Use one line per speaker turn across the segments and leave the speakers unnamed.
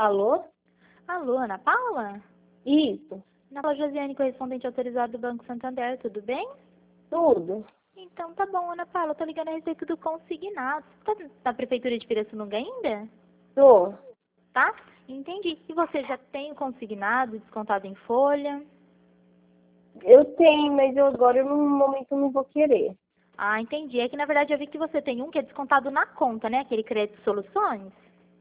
Alô?
Alô, Ana Paula?
Isso,
Ana Paula Josiane, correspondente autorizado do Banco Santander, tudo bem?
tudo.
Então tá bom, Ana Paula, eu tô ligando a respeito do consignado. Tá na Prefeitura de Pirassununga ainda?
Tô.
Tá? Entendi. E você já tem o consignado descontado em folha?
Eu tenho, mas agora no momento não vou querer.
Ah, entendi. É que na verdade eu vi que você tem um que é descontado na conta, né? Aquele crédito soluções.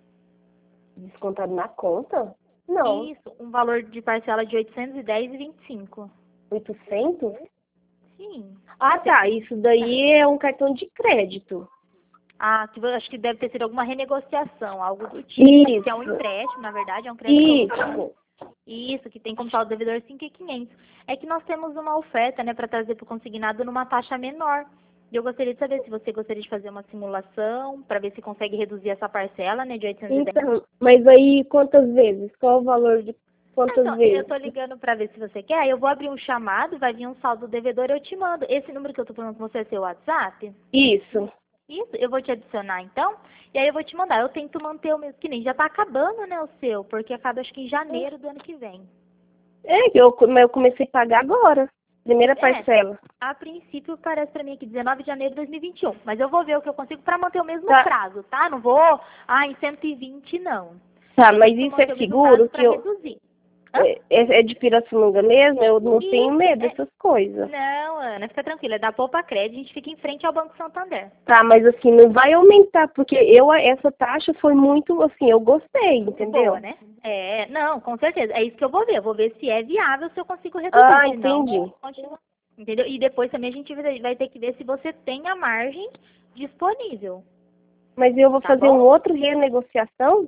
Descontado na conta? Não.
Isso, um valor de parcela de 810,25.
800?
Sim.
Ah, tá. Isso daí é um cartão de crédito.
Ah, acho que deve ter sido alguma renegociação, algo do tipo. Que é um
Isso.
empréstimo, na verdade, é um crédito soluções.
Isso.
Isso, que tem como saldo devedor 5.500. É que nós temos uma oferta, né, para trazer para o consignado numa taxa menor. E eu gostaria de saber se você gostaria de fazer uma simulação para ver se consegue reduzir essa parcela, né, de 810.
Então, mas aí quantas vezes? Qual o valor de quantas
Então, eu tô
vezes?
ligando para ver se você quer. Eu vou abrir um chamado, vai vir um saldo devedor, eu te mando. Esse número que eu tô falando com você é seu WhatsApp?
Isso.
Isso, eu vou te adicionar então, e aí eu vou te mandar. Eu tento manter o mesmo, que nem já tá acabando, né, o seu, porque acaba acho que em janeiro do ano que vem.
É, mas eu comecei a pagar agora. Primeira
É,
parcela.
a princípio parece pra mim aqui 19 de janeiro de 2021, mas eu vou ver o que eu consigo pra manter o mesmo
Tá,
prazo, tá? Não vou, em 120 não.
tá,
Eu
mas
tento
isso
manter
é
o mesmo prazo
seguro
pra
que eu.
reduzir. Hã?
É de Pirassununga mesmo? Eu não tenho
Isso,
medo dessas coisas.
não, Ana, fica tranquila, é da Poupa Crédito, a gente fica em frente ao Banco Santander.
Tá, mas assim, não vai aumentar, porque essa taxa foi muito, assim, eu gostei,
Muito boa,
entendeu?
né? É, não, com certeza. É isso que eu vou ver. Eu vou ver se é viável, se eu consigo reduzir.
Ah,
Senão,
entendi.
continua. Entendeu? E depois também a gente vai ter que ver se você tem a margem disponível.
Mas eu vou
Tá
fazer um
bom?
outro renegociação?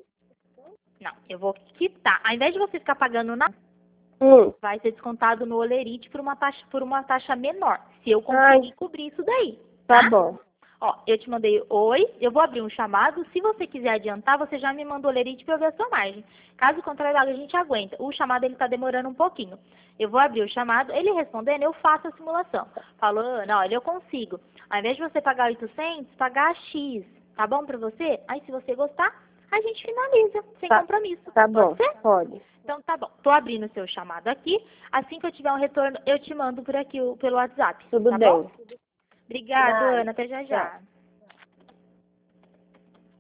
Não, eu vou quitar. Ao invés de você ficar pagando na,
Hum.
vai ser descontado no Olerite por uma taxa menor. Se eu
Ai,
conseguir cobrir isso daí,
tá
tá?
bom.
Ó, eu te mandei oi, eu vou abrir um chamado. Se você quiser adiantar, você já me manda o Olerite para eu ver a sua margem. Caso contrário, a gente aguenta. O chamado ele tá demorando um pouquinho. Eu vou abrir o chamado, ele respondendo, eu faço a simulação. Falou, Ana, olha, eu consigo. Ao invés de você pagar 800, pagar X. Tá bom para você? Aí, se você gostar, a gente finaliza, sem
Tá,
compromisso.
tá
Pode
bom,
ser?
pode.
Então tá bom. Tô abrindo o seu chamado aqui. Assim que eu tiver um retorno, eu te mando por aqui pelo WhatsApp.
Tudo
Tá bom?
bem.
Obrigado,
Nada.
Ana. Até já
Tchau.
já.